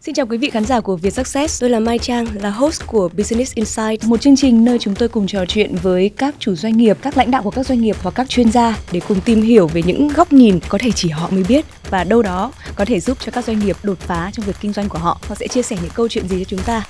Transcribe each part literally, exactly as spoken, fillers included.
Xin chào quý vị khán giả của Vietsuccess, tôi là Mai Trang, là host của Business Insight, một chương trình nơi chúng tôi cùng trò chuyện với các chủ doanh nghiệp, các lãnh đạo của các doanh nghiệp và các chuyên gia để cùng tìm hiểu về những góc nhìn có thể chỉ họ mới biết và đâu đó có thể giúp cho các doanh nghiệp đột phá trong việc kinh doanh của họ. Họ sẽ chia sẻ những câu chuyện gì cho chúng ta.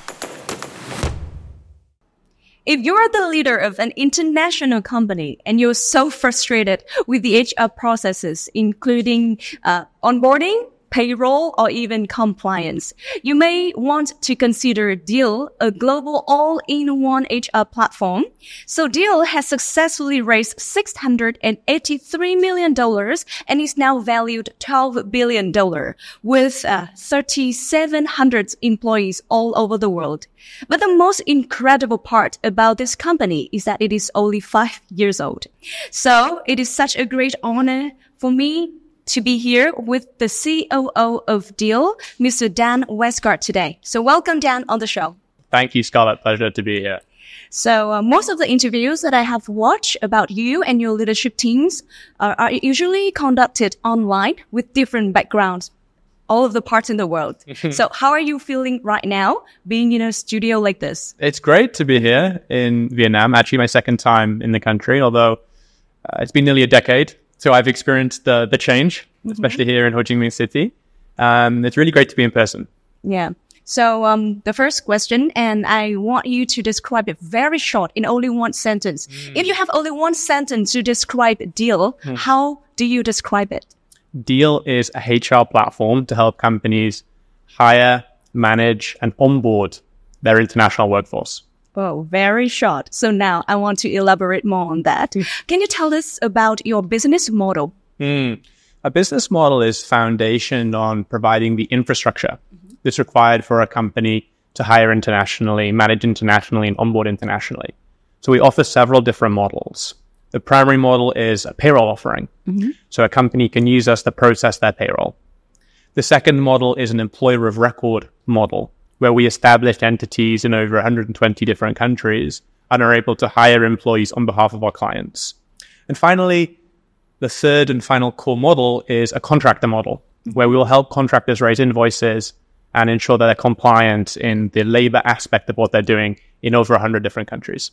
If you're the leader of an international company and you're so frustrated with the H R processes, including uh, onboarding, payroll, or even compliance, you may want to consider Deel, a global all-in-one H R platform. So Deel has successfully raised six hundred eighty-three million dollars and is now valued twelve billion dollars with uh, three thousand seven hundred employees all over the world. But the most incredible part about this company is that it is only five years old. So it is such a great honor for me to be here with the C O O of Deel, Mister Dan Westgard today. So welcome, Dan, on the show. Thank you, Scarlett. Pleasure to be here. So uh, most of the interviews that I have watched about you and your leadership teams are, are usually conducted online with different backgrounds, all of the parts in the world. So how are you feeling right now being in a studio like this? It's great to be here in Vietnam, actually my second time in the country, although uh, it's been nearly a decade. So I've experienced the the change, especially mm-hmm. here in Ho Chi Minh City. Um, it's really great to be in person. Yeah. So um, the first question, and I want you to describe it very short in only one sentence. Mm. If you have only one sentence to describe Deel, mm. how do you describe it? Deel is a H R platform to help companies hire, manage, and onboard their international workforce. Oh, very short. So now I want to elaborate more on that. Mm. Can you tell us about your business model? Mm. A business model is foundation on providing the infrastructure mm-hmm. that's required for a company to hire internationally, manage internationally, and onboard internationally. So we offer several different models. The primary model is a payroll offering. Mm-hmm. So a company can use us to process their payroll. The second model is an employer of record model, where we establish entities in over one hundred twenty different countries and are able to hire employees on behalf of our clients. And finally, the third and final core model is a contractor model, where we will help contractors raise invoices and ensure that they're compliant in the labor aspect of what they're doing in over one hundred different countries.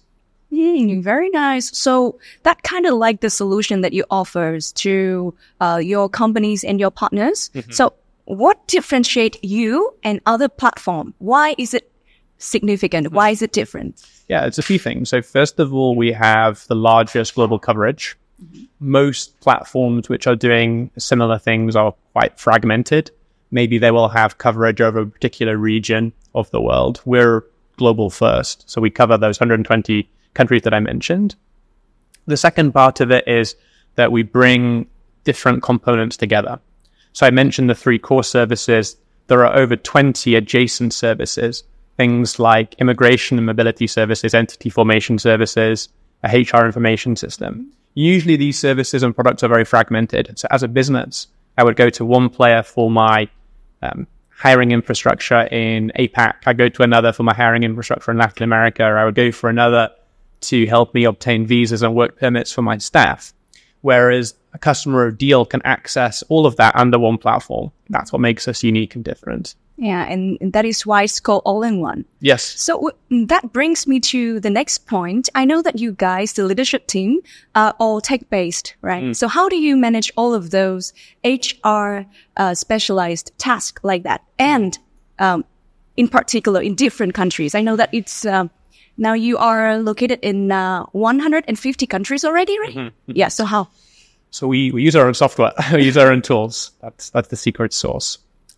Mm, very nice. So that kind of like the solution that you offers to uh, your companies and your partners. Mm-hmm. So what differentiate you and other platform? Why is it significant? Mm-hmm. Why is it different? Yeah, it's a few things. So first of all, we have the largest global coverage. Mm-hmm. Most platforms which are doing similar things are quite fragmented. Maybe they will have coverage over a particular region of the world. We're global first. So we cover those one hundred twenty countries that I mentioned. The second part of it is that we bring different components together. So I mentioned the three core services. There are over twenty adjacent services, things like immigration and mobility services, entity formation services, a H R information system. Usually these services and products are very fragmented. So as a business, I would go to one player for my um, hiring infrastructure in APAC. I go to another for my hiring infrastructure in Latin America. Or I would go for another to help me obtain visas and work permits for my staff. Whereas a customer of Deel can access all of that under one platform. That's what makes us unique and different. Yeah, and that is why it's called all-in-one. Yes. So w- that brings me to the next point. I know that you guys, the leadership team, are all tech-based, right? Mm. So how do you manage all of those H R uh, specialized tasks like that? And um, in particular, in different countries. I know that it's... Uh, now you are located in uh, one hundred fifty countries already, right? Mm-hmm. Yeah, so how? So we, we use our own software. We use our own tools. That's that's the secret sauce.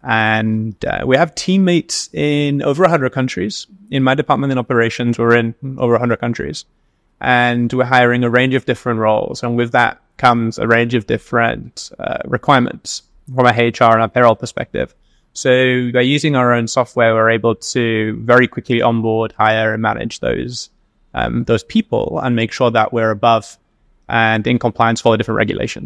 And uh, we have teammates in over one hundred countries. In my department in operations, we're in over one hundred countries. And we're hiring a range of different roles. And with that comes a range of different uh, requirements from a H R and a payroll perspective. So by using our own software, we're able to very quickly onboard, hire, and manage those um, those people and make sure that we're above and in compliance with all the different regulations.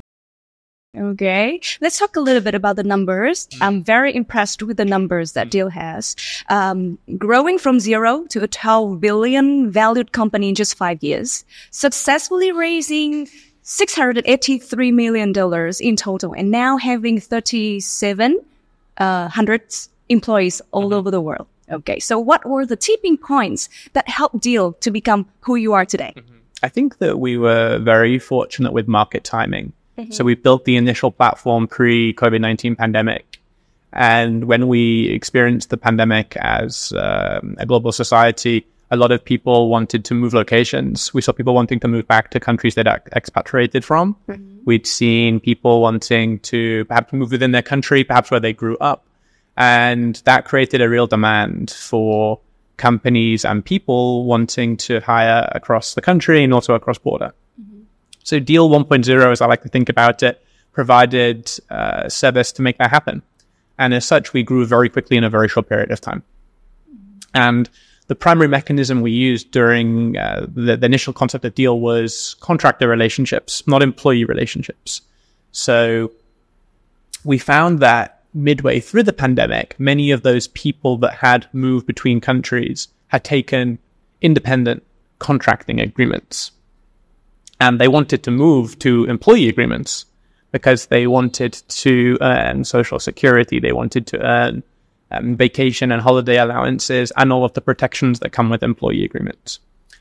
Okay, let's talk a little bit about the numbers. I'm very impressed with the numbers that Deel has. Um, growing from zero to a twelve billion valued company in just five years, successfully raising six hundred eighty-three million dollars in total, and now having thirty-seven uh, hundred employees all over the world. Okay, so what were the tipping points that helped Deal to become who you are today? Mm-hmm. I think that we were very fortunate with market timing. Mm-hmm. So we built the initial platform pre-COVID nineteen pandemic. And when we experienced the pandemic as um, a global society, a lot of people wanted to move locations. We saw people wanting to move back to countries they'd expatriated from. Mm-hmm. We'd seen people wanting to perhaps move within their country, perhaps where they grew up. And that created a real demand for companies and people wanting to hire across the country and also across border. Mm-hmm. So Deal one point oh, as I like to think about it, provided uh, service to make that happen. And as such, we grew very quickly in a very short period of time. Mm-hmm. And the primary mechanism we used during uh, the, the initial concept of Deal was contractor relationships, not employee relationships. So we found that midway through the pandemic, many of those people that had moved between countries had taken independent contracting agreements. And they wanted to move to employee agreements because they wanted to earn social security. They wanted to earn um, vacation and holiday allowances and all of the protections that come with employee agreements.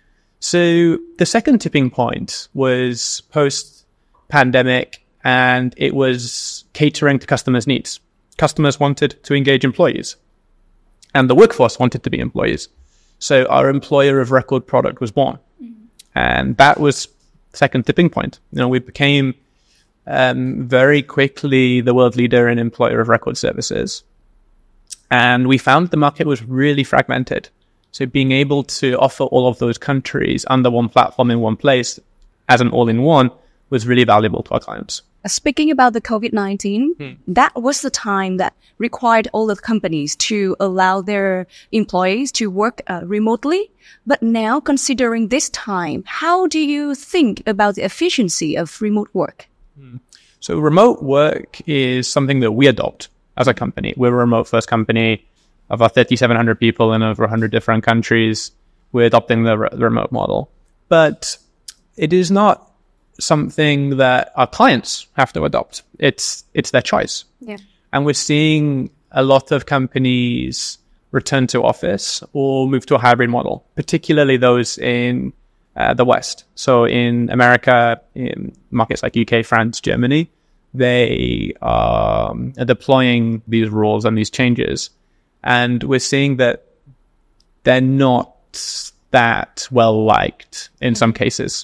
So the second tipping point was post-pandemic, and it was catering to customers' needs. Customers wanted to engage employees, and the workforce wanted to be employees. So our employer of record product was born. Mm-hmm. And that was the second tipping point. You know, we became um, very quickly the world leader in employer of record services. And we found the market was really fragmented. So being able to offer all of those countries under one platform in one place as an all-in-one was really valuable to our clients. Speaking about the COVID nineteen, hmm. that was the time that required all of the companies to allow their employees to work uh, remotely. But now, considering this time, how do you think about the efficiency of remote work? Hmm. So remote work is something that we adopt as a company. We're a remote first company of our thirty-seven hundred people in over one hundred different countries. We're adopting the, re- the remote model. But it is not something that our clients have to adopt. It's it's their choice. Yeah. And we're seeing a lot of companies return to office or move to a hybrid model, particularly those in uh, the West. So in America, in markets like U K, France, Germany, they um, are deploying these rules and these changes. And we're seeing that they're not that well liked in some cases.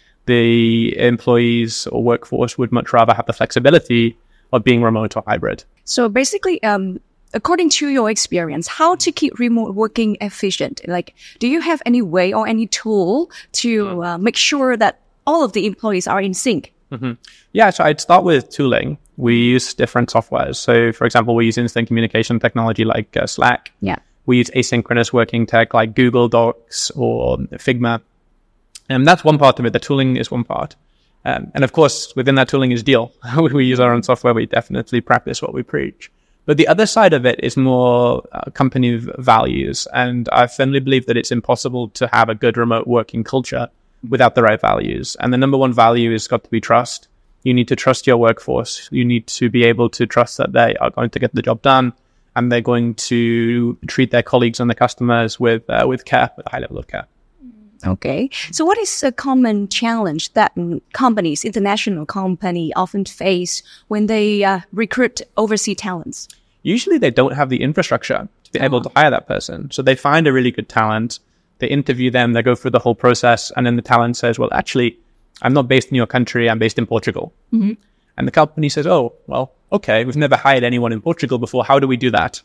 The employees or workforce would much rather have the flexibility of being remote or hybrid. So basically, um, according to your experience, how to keep remote working efficient? Like, do you have any way or any tool to uh, make sure that all of the employees are in sync? Mm-hmm. Yeah, so I'd start with tooling. We use different softwares. So, for example, we use instant communication technology like uh, Slack. Yeah. We use asynchronous working tech like Google Docs or Figma. And that's one part of it. The tooling is one part. Um, and of course, within that tooling is Deal. We use our own software. We definitely practice what we preach. But the other side of it is more uh, company v- values. And I firmly believe that it's impossible to have a good remote working culture without the right values. And the number one value is got to be trust. You need to trust your workforce. You need to be able to trust that they are going to get the job done and they're going to treat their colleagues and their customers with uh, with care, with a high level of care. Okay. So what is a common challenge that companies, international company, often face when they uh, recruit overseas talents? Usually they don't have the infrastructure to be oh. able to hire that person. So they find a really good talent, they interview them, they go through the whole process, and then the talent says, well, actually, I'm not based in your country, I'm based in Portugal. Mm-hmm. And the company says, oh, well, okay, we've never hired anyone in Portugal before. How do we do that?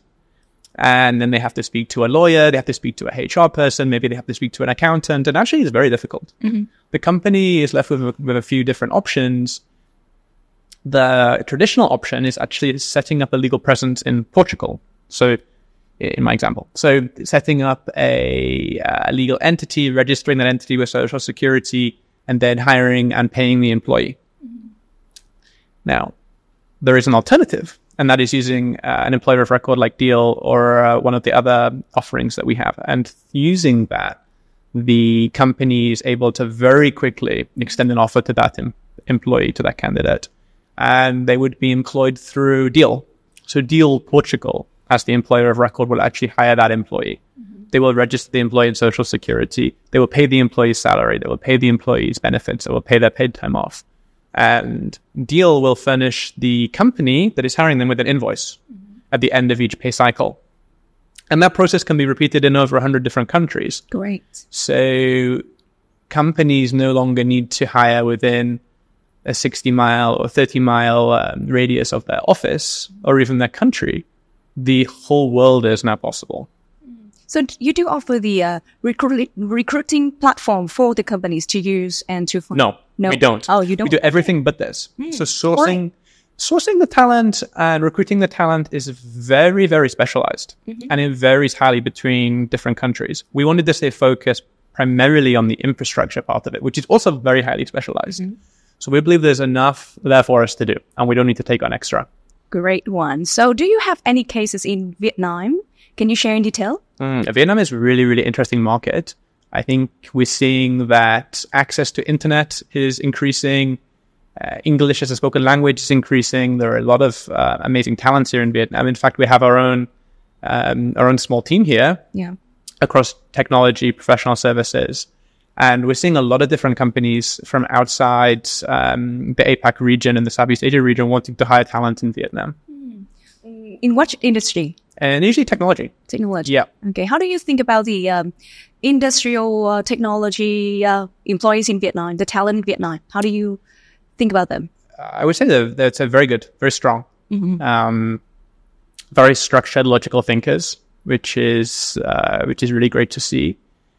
And then they have to speak to a lawyer, they have to speak to a H R person, maybe they have to speak to an accountant, and actually it's very difficult. Mm-hmm. The company is left with, with a few different options. The traditional option is actually setting up a legal presence in Portugal. So in my example, so setting up a, a legal entity, registering that entity with Social Security, and then hiring and paying the employee. Mm-hmm. Now, there is an alternative. And that is using uh, an employer of record like Deal or uh, one of the other offerings that we have. And using that, the company is able to very quickly extend an offer to that em- employee, to that candidate. And they would be employed through Deal. So Deal Portugal as the employer of record, will actually hire that employee. Mm-hmm. They will register the employee in Social Security. They will pay the employee's salary. They will pay the employee's benefits. They will pay their paid time off. And Deel will furnish the company that is hiring them with an invoice mm-hmm. at the end of each pay cycle. And that process can be repeated in over one hundred different countries. Great. So companies no longer need to hire within a sixty mile or thirty mile um, radius of their office or even their country. The whole world is now possible. So you do offer the uh, recruit- recruiting platform for the companies to use and to find? No, no, we don't. Oh, you don't? We do everything but this. Mm. So sourcing, Right. sourcing the talent and recruiting the talent is very, very specialized, mm-hmm. and it varies highly between different countries. We wanted to stay focused primarily on the infrastructure part of it, which is also very highly specialized. Mm-hmm. So we believe there's enough there for us to do, and we don't need to take on extra. Great one. So do you have any cases in Vietnam? Can you share in detail? Mm, Vietnam is a really, really interesting market. I think we're seeing that access to internet is increasing. Uh, English as a spoken language is increasing. There are a lot of uh, amazing talents here in Vietnam. In fact, we have our own um, our own small team here Yeah. across technology, professional services. And we're seeing a lot of different companies from outside um, the APAC region and the Southeast Asia region wanting to hire talent in Vietnam. In what industry? And usually technology. Technology. Yeah. Okay. How do you think about the um, industrial uh, technology uh, employees in Vietnam, the talent in Vietnam? How do you think about them? I would say that that's a very good, very strong, mm-hmm. um, very structured, logical thinkers, which is uh, which is really great to see.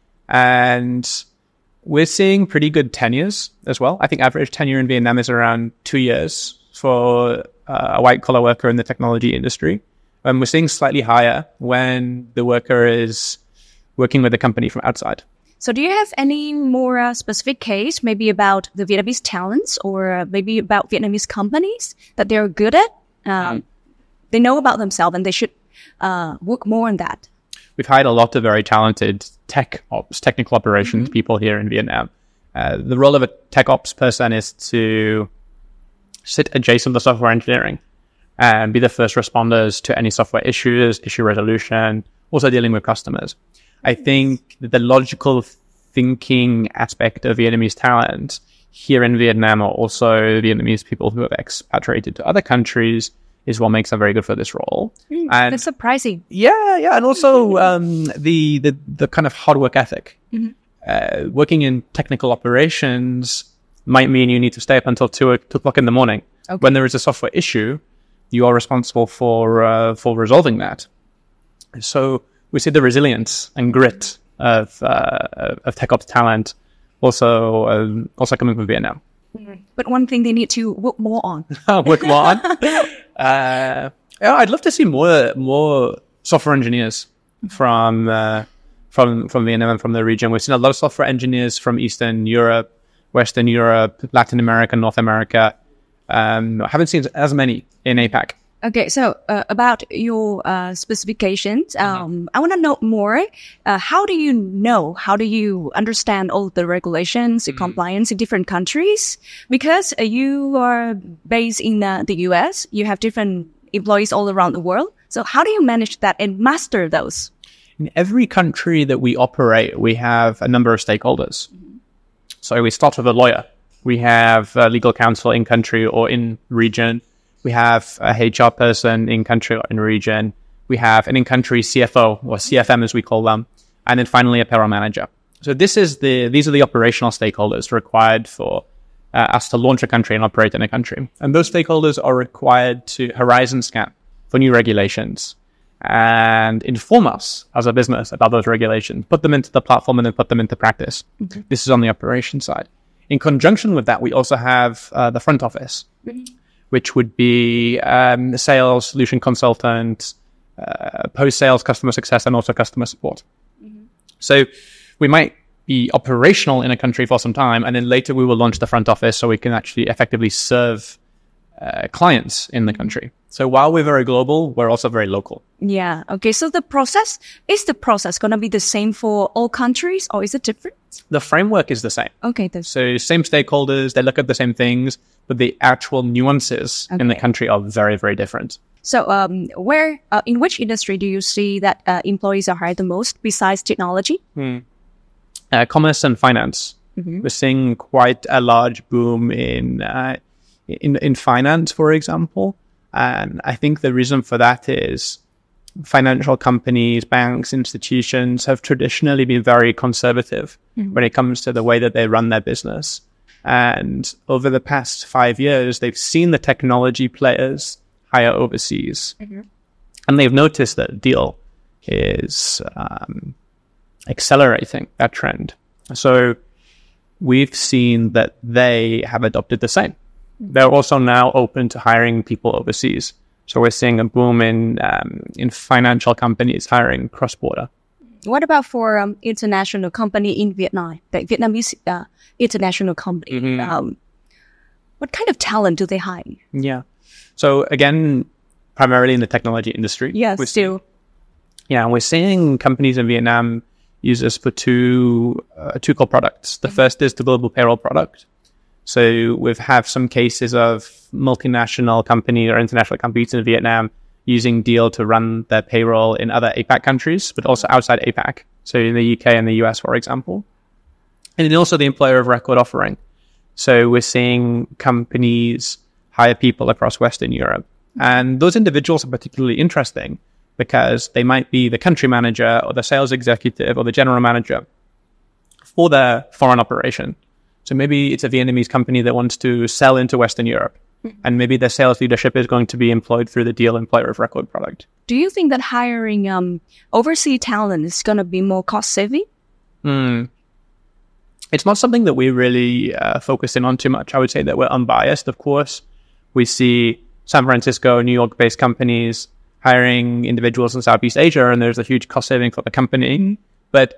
And we're seeing pretty good tenures as well. I think average tenure in Vietnam is around two years for uh, a white collar worker in the technology industry. And we're seeing slightly higher when the worker is working with a company from outside. So do you have any more uh, specific case, maybe about the Vietnamese talents or uh, maybe about Vietnamese companies that they're good at? Um, mm. They know about themselves and they should uh, work more on that. We've hired a lot of very talented tech ops, technical operations mm-hmm. people here in Vietnam. Uh, the role of a tech ops person is to sit adjacent to software engineering and be the first responders to any software issues, issue resolution, also dealing with customers. I think that the logical thinking aspect of Vietnamese talent here in Vietnam, or also Vietnamese people who have expatriated to other countries, is what makes them very good for this role. Mm, and that's surprising. Yeah, yeah. And also um, the, the the kind of hard work ethic. Mm-hmm. Uh, working in technical operations might mean you need to stay up until two, two o'clock in the morning. Okay. When there is a software issue, you are responsible for uh, for resolving that. So we see the resilience and grit of uh, of tech ops talent also um, also coming from Vietnam. Mm. But one thing they need to work more on. work more on. uh, yeah, I'd love to see more more software engineers from uh, from from Vietnam and from the region. We've seen a lot of software engineers from Eastern Europe, Western Europe, Latin America, North America. Um, I haven't seen as many in APAC. Okay, so uh, about your uh, specifications, um, mm-hmm. I want to know more. Uh, how do you know? How do you understand all the regulations, the mm-hmm. compliance in different countries? Because uh, you are based in uh, the U S, you have different employees all around the world. So how do you manage that and master those? In every country that we operate, we have a number of stakeholders. Mm-hmm. So we start with a lawyer. We have a legal counsel in country or in region. We have a H R person in country or in region. We have an in-country C F O or C F M as we call them. And then finally a payroll manager. So this is the, these are the operational stakeholders required for uh, us to launch a country and operate in a country. And those stakeholders are required to horizon scan for new regulations and inform us as a business about those regulations, put them into the platform and then put them into practice. Mm-hmm. This is on the operation side. In conjunction with that, we also have uh, the front office, mm-hmm. which would be um, sales, solution consultant, uh, post-sales, customer success, and also customer support. Mm-hmm. So we might be operational in a country for some time, and then later we will launch the front office so we can actually effectively serve uh, clients in the country. So while we're very global, we're also very local. Yeah. Okay. So the process, is the process going to be the same for all countries or is it different? The framework is the same. Okay. That's... So same stakeholders, they look at the same things, but the actual nuances okay. in the country are very, very different. So, um, where, uh, in which industry do you see that uh, employees are hired the most besides technology? Mm. Uh, commerce and finance. Mm-hmm. We're seeing quite a large boom in, uh, in in finance, for example. And I think the reason for that is financial companies, banks, institutions have traditionally been very conservative mm-hmm. when it comes to the way that they run their business. And over the past five years, they've seen the technology players hire overseas. Mm-hmm. And they've noticed that Deel is um, accelerating that trend. So we've seen that they have adopted the same. Mm-hmm. They're also now open to hiring people overseas. So we're seeing a boom in um, in financial companies hiring cross-border. What about for um, international company in Vietnam, like Vietnamese uh, international company? Mm-hmm. Um, what kind of talent do they hire? Yeah. So again, primarily in the technology industry. Yes, we're still. Seeing, yeah, we're seeing companies in Vietnam use us for two uh, two core products. The mm-hmm. first is the global payroll product. So we've have some cases of multinational companies or international companies in Vietnam using Deel to run their payroll in other A PAC countries, but also outside A PAC. So in the U K and the U S, for example. And then also the employer of record offering. So we're seeing companies hire people across Western Europe. And those individuals are particularly interesting because they might be the country manager or the sales executive or the general manager for their foreign operation. So maybe it's a Vietnamese company that wants to sell into Western Europe. And maybe their sales leadership is going to be employed through the Deel employer of record product. Do you think that hiring um, overseas talent is going to be more cost-saving? Mm. It's not something that we really uh, focus in on too much. I would say that we're unbiased, of course. We see San Francisco, New York-based companies hiring individuals in Southeast Asia, and there's a huge cost saving for the company. Mm-hmm. But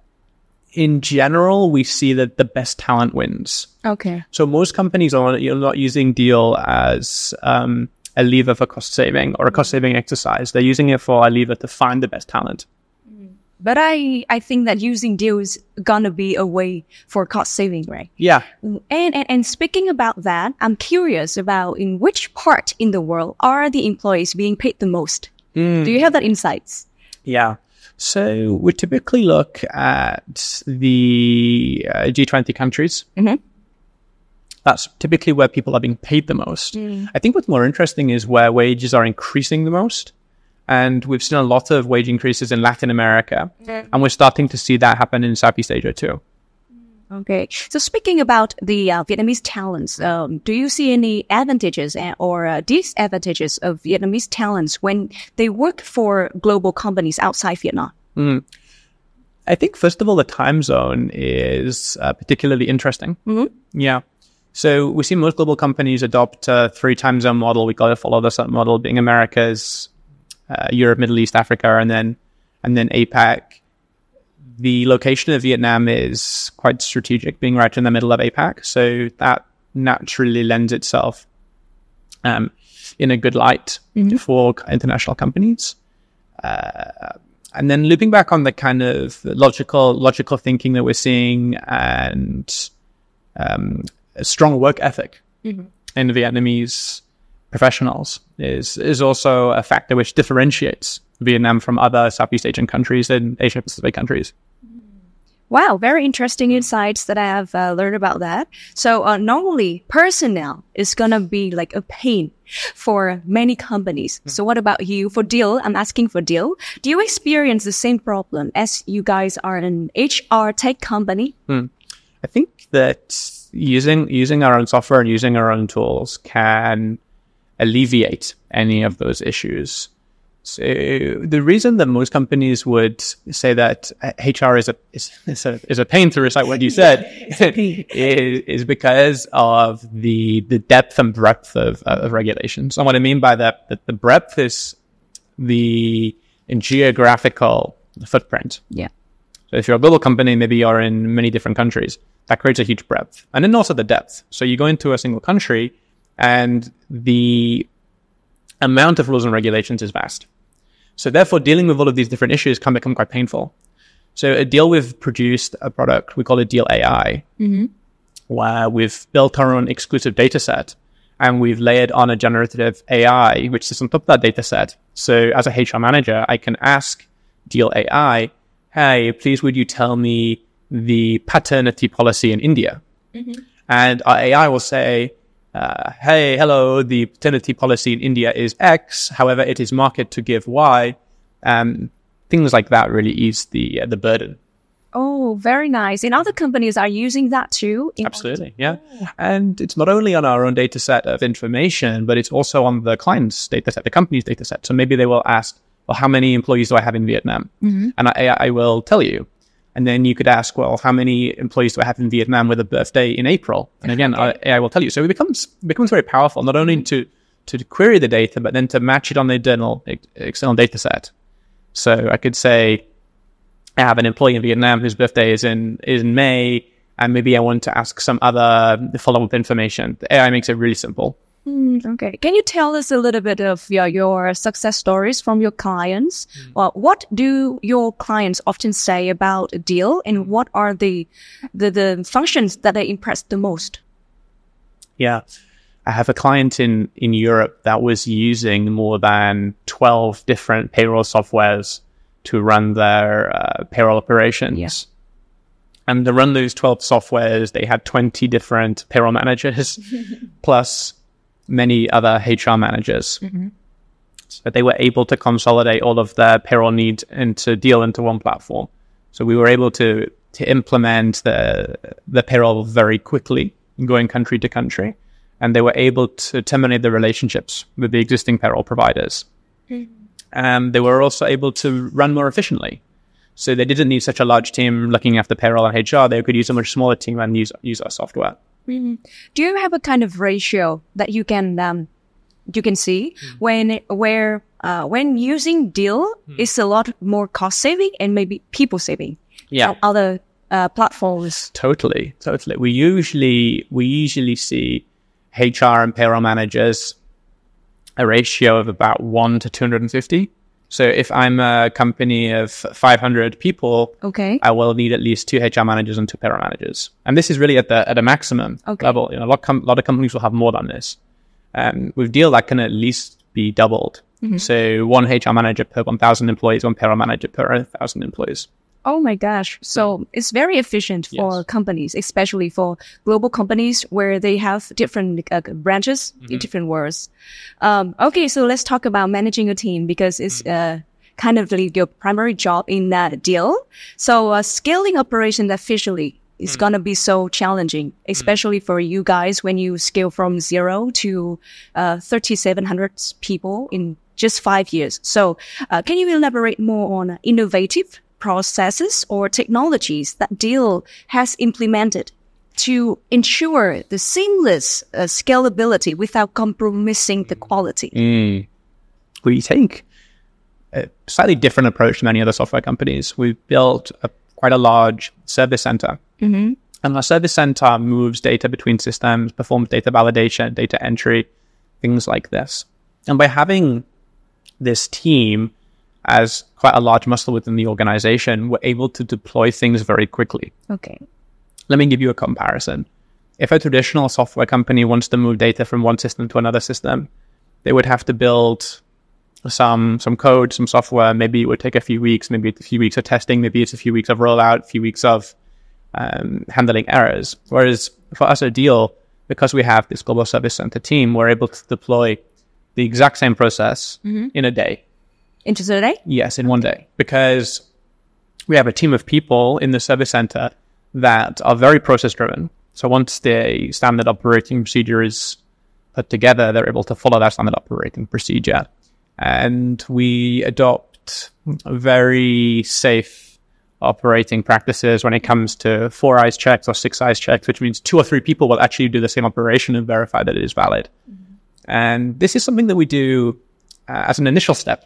in general, we see that the best talent wins. Okay. So most companies are you're not using Deel as um, a lever for cost saving or a cost saving exercise. They're using it for a lever to find the best talent. But I, I think that using Deel is gonna be a way for cost saving, right? Yeah. And, and and speaking about that, I'm curious about in which part in the world are the employees being paid the most? Mm. Do you have that insights? Yeah. So we typically look at the uh, G twenty countries. Mm-hmm. That's typically where people are being paid the most. Mm. I think what's more interesting is where wages are increasing the most. And we've seen a lot of wage increases in Latin America. Mm. And we're starting to see that happen in Southeast Asia too. Okay. So speaking about the uh, Vietnamese talents, um, do you see any advantages or uh, disadvantages of Vietnamese talents when they work for global companies outside Vietnam? Mm. I think, first of all, the time zone is uh, particularly interesting. Mm-hmm. Yeah. So we see most global companies adopt a three time zone model. We call it follow the sun model, being Americas, uh, Europe, Middle East, Africa, and then and then A PAC. The location of Vietnam is quite strategic, being right in the middle of A PAC. So that naturally lends itself um, in a good light mm-hmm. for international companies. Uh, and then looping back on the kind of logical logical thinking that we're seeing and um, a strong work ethic mm-hmm. in Vietnamese professionals is is also a factor which differentiates Vietnam from other Southeast Asian countries and Asia Pacific countries. Wow, very interesting insights that I have uh, learned about that. So uh, normally personnel is going to be like a pain for many companies. Mm. So what about you? For Deel, I'm asking for Deel. Do you experience the same problem as you guys are an H R tech company? Mm. I think that using using our own software and using our own tools can alleviate any of those issues. So the reason that most companies would say that H R is a is, is a is a pain, to recite what you said, is, is because of the the depth and breadth of, of regulations. And what I mean by that, that the breadth is the geographical footprint. Yeah. So if you're a global company, maybe you're in many different countries. That creates a huge breadth, and then also the depth. So you go into a single country, and the amount of rules and regulations is vast. So therefore, dealing with all of these different issues can become quite painful. So at Deel, we've produced a product, we call it Deel A I, mm-hmm. where we've built our own exclusive data set. and we've layered on a generative A I, which is on top of that data set. So as a H R manager, I can ask Deal A I, hey, please would you tell me the paternity policy in India? Mm-hmm. And our A I will say, uh, hey, hello, the paternity policy in India is X. However, it is marked to give Y. Um, things like that really ease the uh, the burden. Oh, very nice. And other companies are using that too? Absolutely, yeah. And it's not only on our own data set of information, but it's also on the client's data set, the company's data set. So maybe they will ask, well, how many employees do I have in Vietnam? Mm-hmm. And I, I will tell you. And then you could ask, well, how many employees do I have in Vietnam with a birthday in April? And again, okay. A I will tell you. So it becomes becomes very powerful, not only to, to query the data, but then to match it on the internal, external data set. So I could say, I have an employee in Vietnam whose birthday is in is in May, and maybe I want to ask some other follow-up information. The A I makes it really simple. Mm, okay. Can you tell us a little bit of your, your success stories from your clients? Mm. Well, what do your clients often say about a deal, and what are the the, the functions that they impress the most? Yeah. I have a client in, in Europe that was using more than twelve different payroll softwares to run their uh, payroll operations. Yeah. And to run those twelve softwares, they had twenty different payroll managers, plus many other H R managers. Mm-hmm. So they were able to consolidate all of their payroll needs into Deal into one platform. So we were able to to implement the the payroll very quickly, going country to country. And they were able to terminate the relationships with the existing payroll providers. Mm-hmm. And they were also able to run more efficiently. So they didn't need such a large team looking after payroll and H R. They could use a much smaller team and use use our software. Mm-hmm. Do you have a kind of ratio that you can um, you can see mm. when where uh, when using Deal mm. is a lot more cost saving and maybe people saving? Yeah, other uh, platforms. Totally, totally. We usually we usually see H R and payroll managers a ratio of about one to two hundred fifty. So if I'm a company of five hundred people, okay, I will need at least two H R managers and two payroll managers. And this is really at the at a maximum okay. level. You know, a lot, com- a lot of companies will have more than this. Um, with Deal, that can at least be doubled. Mm-hmm. So one H R manager per one thousand employees, one payroll manager per one thousand employees. Oh my gosh. So it's very efficient for yes. companies, especially for global companies where they have different uh, branches mm-hmm. in different worlds. Um, okay, so let's talk about managing a team because it's mm-hmm. uh, kind of the, your primary job in that Deal. So uh, scaling operations efficiently is mm-hmm. going to be so challenging, especially mm-hmm. for you guys when you scale from zero to uh, thirty-seven hundred people in just five years. So uh, can you elaborate more on innovative processes or technologies that Deal has implemented to ensure the seamless uh, scalability without compromising the quality? Mm. We take a slightly different approach to many other software companies. We've built a, quite a large service center. Mm-hmm. And our service center moves data between systems, performs data validation, data entry, things like this. And by having this team as quite a large muscle within the organization, we're able to deploy things very quickly. Okay. Let me give you a comparison. If a traditional software company wants to move data from one system to another system, they would have to build some some code, some software. Maybe it would take a few weeks, maybe it's a few weeks of testing, maybe it's a few weeks of rollout, a few weeks of um, handling errors. Whereas for us at Deal, because we have this global service center team, we're able to deploy the exact same process mm-hmm. in a day. In just a day? Yes, in one day. Because we have a team of people in the service center that are very process-driven. So once the standard operating procedure is put together, they're able to follow that standard operating procedure. And we adopt very safe operating practices when it comes to four eyes checks or six eyes checks, which means two or three people will actually do the same operation and verify that it is valid. Mm-hmm. And this is something that we do uh, as an initial step.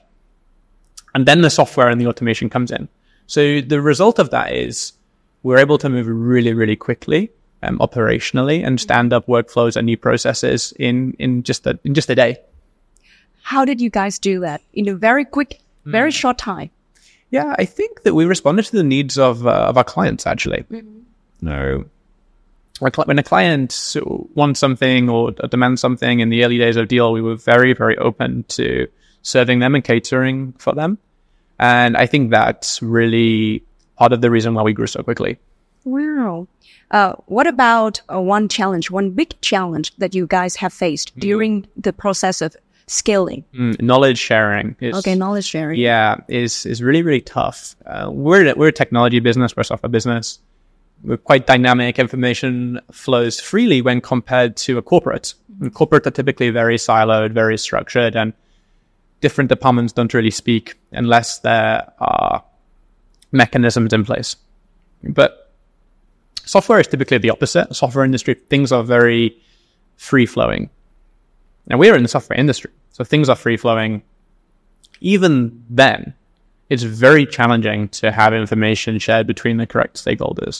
And then the software and the automation comes in. So the result of that is we're able to move really, really quickly, um, operationally, and stand up workflows and new processes in, in just a in just a day. How did you guys do that in a very quick, very mm. short time? Yeah, I think that we responded to the needs of uh, of our clients. Actually, mm-hmm. no, when a client wants something or demands something in the early days of Deal, we were very, very open to serving them and catering for them. And I think that's really part of the reason why we grew so quickly. Wow. Uh, what about uh, one challenge, one big challenge that you guys have faced mm-hmm. during the process of scaling? Mm, knowledge sharing. Is, okay, knowledge sharing. Yeah, is is really, really tough. Uh, we're, we're a technology business, we're a software business. We're quite dynamic. Information flows freely when compared to a corporate. Mm-hmm. Corporate are typically very siloed, very structured, and different departments don't really speak unless there are mechanisms in place. But software is typically the opposite. Software industry, things are very free-flowing. Now, we're in the software industry, so things are free-flowing. Even then, it's very challenging to have information shared between the correct stakeholders.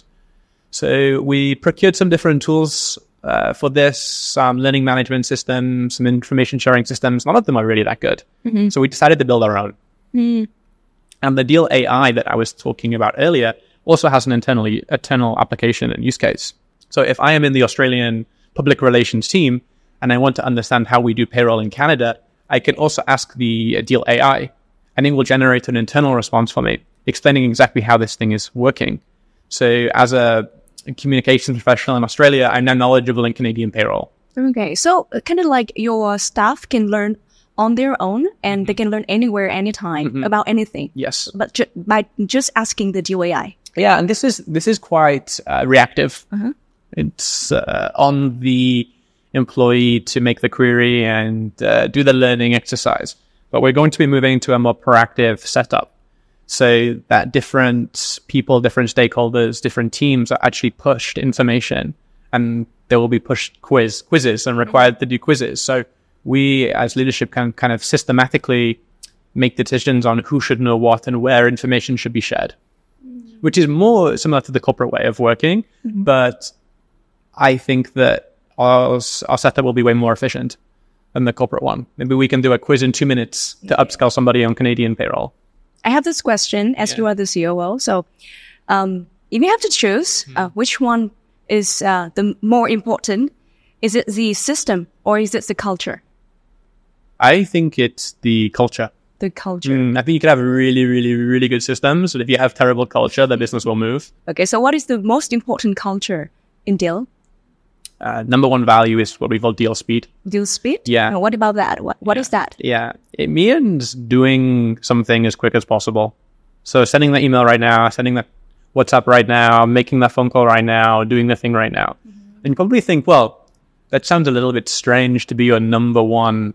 So we procured some different tools uh, for this, some learning management systems, some information sharing systems. None of them are really that good. Mm-hmm. So we decided to build our own. Mm. And the Deal A I that I was talking about earlier also has an internally, internal application and use case. So if I am in the Australian public relations team and I want to understand how we do payroll in Canada, I can also ask the Deal A I, and it will generate an internal response for me, explaining exactly how this thing is working. So as a communications professional in Australia, I'm now knowledgeable in Canadian payroll. Okay, so kind of like your staff can learn on their own, and mm-hmm. they can learn anywhere, anytime, mm-hmm. about anything. Yes. But ju- by just asking the Deal A I. Yeah, and this is this is quite uh, reactive. Uh-huh. It's uh, on the employee to make the query and uh, do the learning exercise. But we're going to be moving to a more proactive setup, so that different people, different stakeholders, different teams are actually pushed information, and they will be pushed quiz quizzes and required to do quizzes. So we as leadership can kind of systematically make decisions on who should know what and where information should be shared, mm-hmm. which is more similar to the corporate way of working. Mm-hmm. But I think that our, our setup will be way more efficient than the corporate one. Maybe we can do a quiz in two minutes to upscale somebody on Canadian payroll. I have this question as yeah. you are the C O O. So um, if you have to choose, mm. uh, which one is uh, the more important? Is it the system or is it the culture? I think it's the culture. The culture. Mm, I think you can have really, really, really good systems, but if you have terrible culture, the business will move. Okay, so what is the most important culture in Deal? Uh, number one value is what we call deal speed. Deal speed? Yeah. And what about that? What What yeah. is that? Yeah. It means doing something as quick as possible. So sending the email right now, sending the WhatsApp right now, making that phone call right now, doing the thing right now. Mm-hmm. And you probably think, well, that sounds a little bit strange to be your number one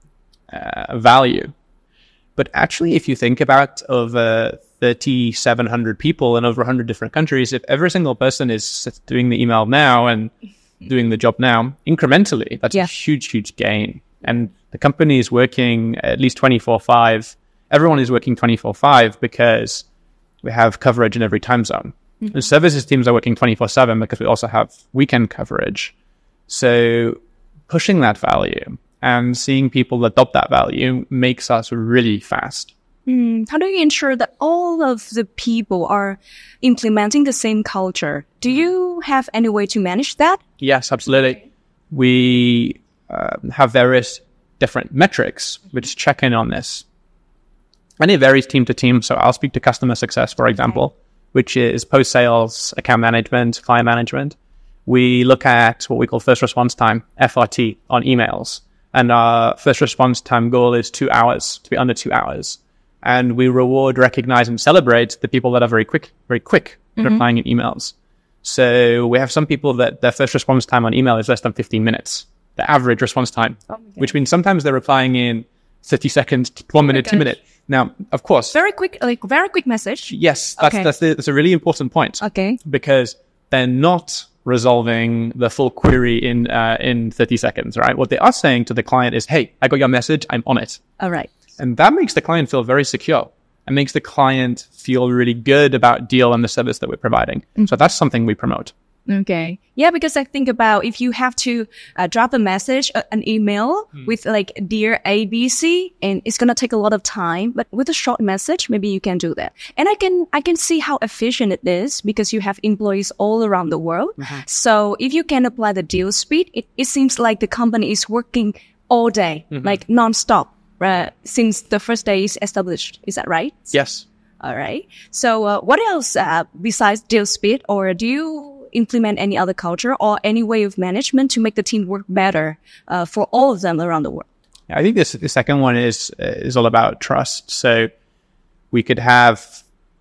uh, value. But actually, if you think about over thirty-seven hundred people in over one hundred different countries, if every single person is doing the email now and doing the job now, incrementally, that's yeah. a huge, huge gain. And the company is working at least twenty-four five. Everyone is working twenty-four five because we have coverage in every time zone. Mm-hmm. The services teams are working twenty-four seven because we also have weekend coverage. So pushing that value and seeing people adopt that value makes us really fast. Mm, how do you ensure that all of the people are implementing the same culture? Do you have any way to manage that? Yes, absolutely. Okay. We uh, have various different metrics which check in on this. And it varies team to team. So I'll speak to customer success, for example, okay. which is post-sales, account management, client management. We look at what we call first response time, F R T, on emails. And our first response time goal is two hours, to be under two hours. And we reward, recognize, and celebrate the people that are very quick, very quick mm-hmm. replying in emails. So we have some people that their first response time on email is less than fifteen minutes, the average response time, oh, okay. which means sometimes they're replying in thirty seconds, one minute, oh two minutes. Now, of course. Very quick, like very quick message. Yes, that's, okay. that's, the, that's a really important point. Okay. Because they're not resolving the full query in uh, in thirty seconds, right? What they are saying to the client is, hey, I got your message, I'm on it. All right. And that makes the client feel very secure and makes the client feel really good about Deal and the service that we're providing. Mm-hmm. So that's something we promote. Okay. Yeah, because I think about if you have to uh, drop a message, uh, an email mm. with like, dear A B C, and it's going to take a lot of time, but with a short message, maybe you can do that. And I can, I can see how efficient it is because you have employees all around the world. Mm-hmm. So if you can apply the deal speed, it, it seems like the company is working all day, mm-hmm. like non-stop, uh, since the first day is established. Is that right? Yes. All right. So uh, what else uh, besides deal speed, or do you implement any other culture or any way of management to make the team work better uh, for all of them around the world? I think this the second one is is all about trust. So we could have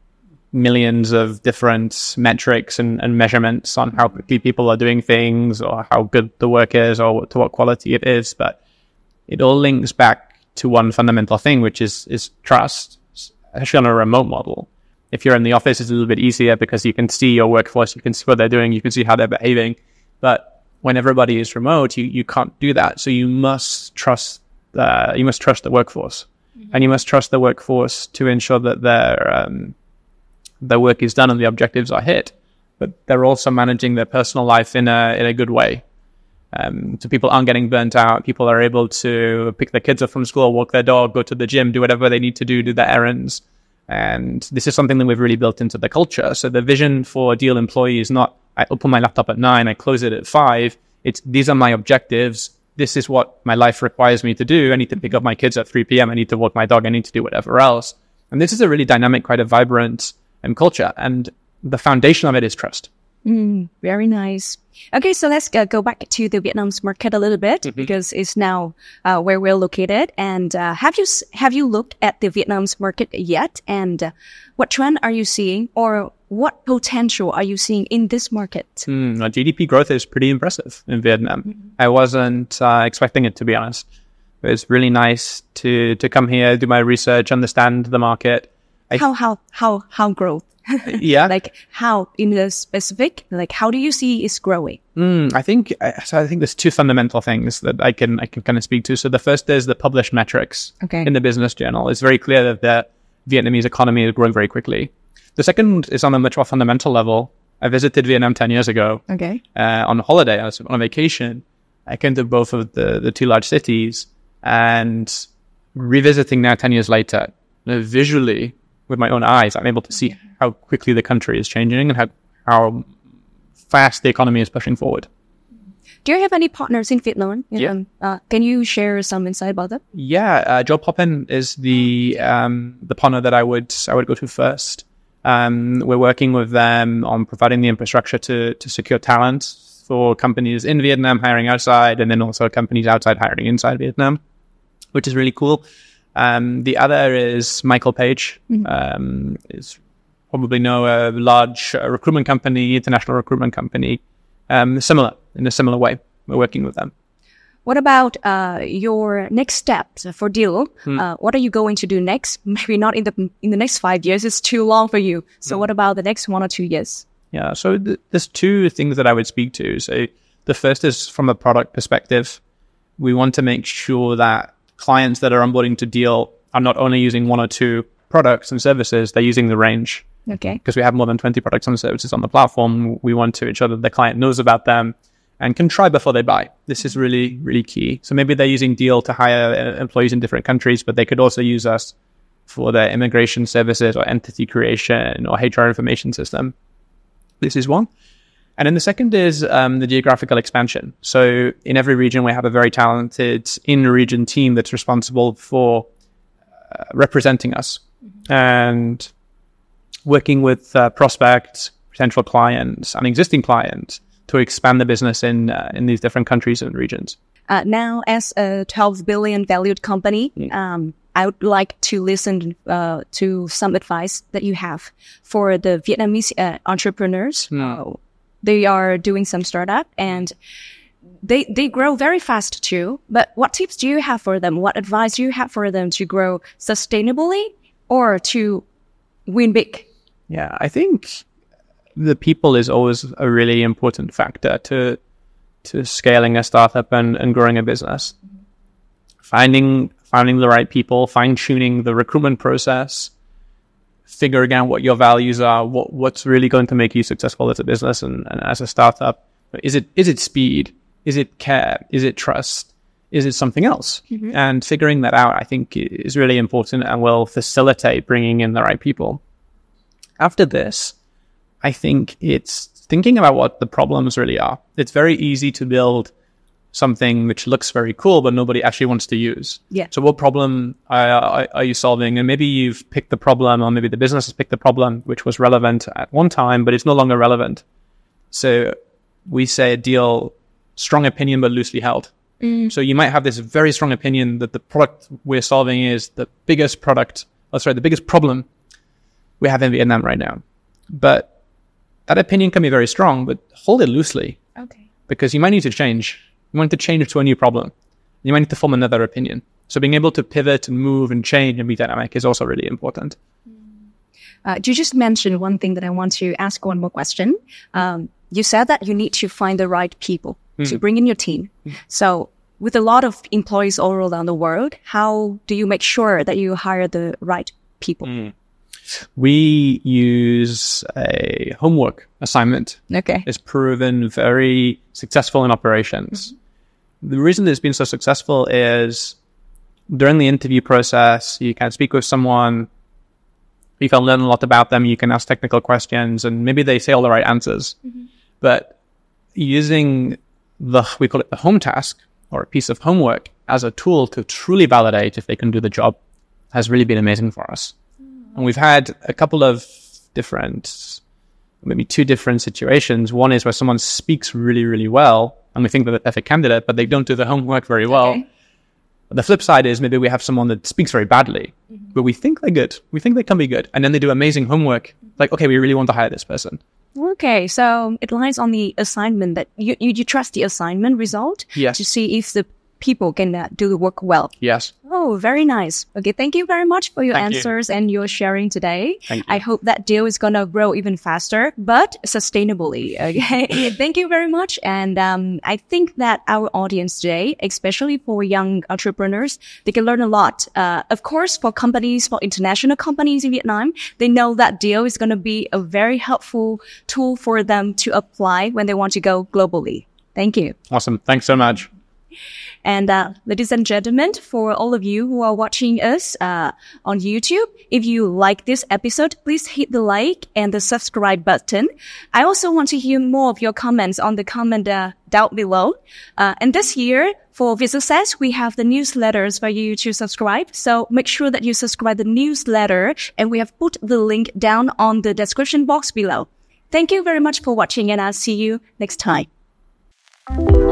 millions of different metrics and, and measurements on how quickly people are doing things or how good the work is or to what quality it is, but it all links back to one fundamental thing, which is is trust, especially on a remote model. If you're in the office, it's a little bit easier because you can see your workforce, you can see what they're doing, you can see how they're behaving. But when everybody is remote, you, you can't do that. So you must trust the, you must trust the workforce, mm-hmm. and you must trust the workforce to ensure that their um, their work is done and the objectives are hit. But they're also managing their personal life in a in a good way. Um, so people aren't getting burnt out. People are able to pick their kids up from school, walk their dog, go to the gym, do whatever they need to do, do their errands. And this is something that we've really built into the culture. So the vision for Deel employee is not, I open my laptop at nine, I close it at five. It's, these are my objectives. This is what my life requires me to do. I need to pick up my kids at three p.m. I need to walk my dog. I need to do whatever else. And this is a really dynamic, quite a vibrant um, culture. And the foundation of it is trust. Mm, very nice. Okay, so let's uh, go back to the Vietnam's market a little bit, mm-hmm. because it's now uh, where we're located. And uh, have you have you looked at the Vietnam's market yet? And uh, what trend are you seeing, or what potential are you seeing in this market? Mm, well, G D P growth is pretty impressive in Vietnam. Mm-hmm. I wasn't uh, expecting it, to be honest. It was really nice to to come here, do my research, understand the market. I, how how how how growth? Yeah. Like how in the specific, like how do you see it's growing? Mm, I think, so I think there's two fundamental things that I can, I can kind of speak to. So the first is the published metrics okay. in the business journal. It's very clear that the Vietnamese economy is growing very quickly. The second is on a much more fundamental level. I visited Vietnam ten years ago. Okay. Uh, on holiday. I was on a vacation. I came to both of the, the two large cities, and revisiting now ten years later, you know, visually, with my own eyes, I'm able to see how quickly the country is changing and how, how fast the economy is pushing forward. Do you have any partners in Vietnam? Yeah. Um, uh, can you share some insight about that? Yeah, uh, Joe Poppen is the um, the partner that I would I would go to first. Um, we're working with them on providing the infrastructure to to secure talent for companies in Vietnam hiring outside, and then also companies outside hiring inside Vietnam, which is really cool. Um, the other is Michael Page. Mm-hmm. Um, is probably know a large uh, recruitment company, international recruitment company. Um, similar in a similar way. We're working with them. What about uh, your next steps for Deel? Hmm. Uh, what are you going to do next? Maybe not in the in the next five years. It's too long for you. So hmm. what about the next one or two years? Yeah. So th- there's two things that I would speak to. So the first is from a product perspective. We want to make sure that clients that are onboarding to Deel are not only using one or two products and services, they're using the range. Okay. Because we have more than twenty products and services on the platform. We want to ensure that the client knows about them and can try before they buy. This is really, really key. So maybe they're using Deel to hire employees in different countries, but they could also use us for their immigration services or entity creation or H R information system. This is one. And then the second is um, the geographical expansion. So in every region, we have a very talented in-region team that's responsible for uh, representing us mm-hmm. and working with uh, prospects, potential clients, and existing clients to expand the business in uh, in these different countries and regions. Uh, now, as a twelve billion valued company, mm. um, I would like to listen uh, to some advice that you have for the Vietnamese uh, entrepreneurs. Mm. Uh, They are doing some startup and they they grow very fast too. But what tips do you have for them? What advice do you have for them to grow sustainably or to win big? Yeah, I think the people is always a really important factor to to scaling a startup and, and growing a business. Finding finding the right people, fine tuning the recruitment process, figuring out what your values are, what what's really going to make you successful as a business and, and as a startup. Is it is it speed? Is it care? Is it trust? Is it something else? Mm-hmm. And figuring that out, I think, is really important and will facilitate bringing in the right people. After this, I think it's thinking about what the problems really are. It's very easy to build something which looks very cool, but nobody actually wants to use. Yeah. So what problem are, are you solving? And maybe you've picked the problem, or maybe the business has picked the problem which was relevant at one time, but it's no longer relevant. So we say a deal, strong opinion, but loosely held. Mm. So you might have this very strong opinion that the product we're solving is the biggest product, oh, sorry, the biggest problem we have in Vietnam right now. But that opinion can be very strong, but hold it loosely. Okay. Because you might need to change. You want to change to a new problem. You might need to form another opinion. So being able to pivot and move and change and be dynamic is also really important. Uh, you just mentioned one thing that I want to ask one more question. Um, you said that you need to find the right people mm. to bring in your team. Mm. So with a lot of employees all around the world, how do you make sure that you hire the right people? Mm. We use a homework assignment. Okay. It's proven very successful in operations. Mm-hmm. The reason it's been so successful is during the interview process, you can speak with someone, you can learn a lot about them, you can ask technical questions, and maybe they say all the right answers. Mm-hmm. But using the, we call it the home task, or a piece of homework, as a tool to truly validate if they can do the job has really been amazing for us. Mm-hmm. And we've had a couple of different, maybe two different situations. One is where someone speaks really, really well, and we think that they're a candidate, but they don't do the homework very well. Okay. The flip side is maybe we have someone that speaks very badly, mm-hmm. but we think they're good. We think they can be good. And then they do amazing homework. Like, okay, we really want to hire this person. Okay, so it lies on the assignment that you, you, you trust the assignment result yes. to see if the people can uh, do the work well. Yes. Oh, very nice. Okay, thank you very much for your thank answers you. and your sharing today. Thank you. I hope that deal is going to grow even faster, but sustainably. Okay, thank you very much. And um, I think that our audience today, especially for young entrepreneurs, they can learn a lot. Uh, of course, for companies, for international companies in Vietnam, they know that deal is going to be a very helpful tool for them to apply when they want to go globally. Thank you. Awesome. Thanks so much. And uh, ladies and gentlemen, for all of you who are watching us uh, on YouTube, if you like this episode, please hit the like and the subscribe button. I also want to hear more of your comments on the comment uh, down below. Uh, and this year, for VSuccess, we have the newsletters for you to subscribe. So make sure that you subscribe the newsletter, and we have put the link down on the description box below. Thank you very much for watching, and I'll see you next time.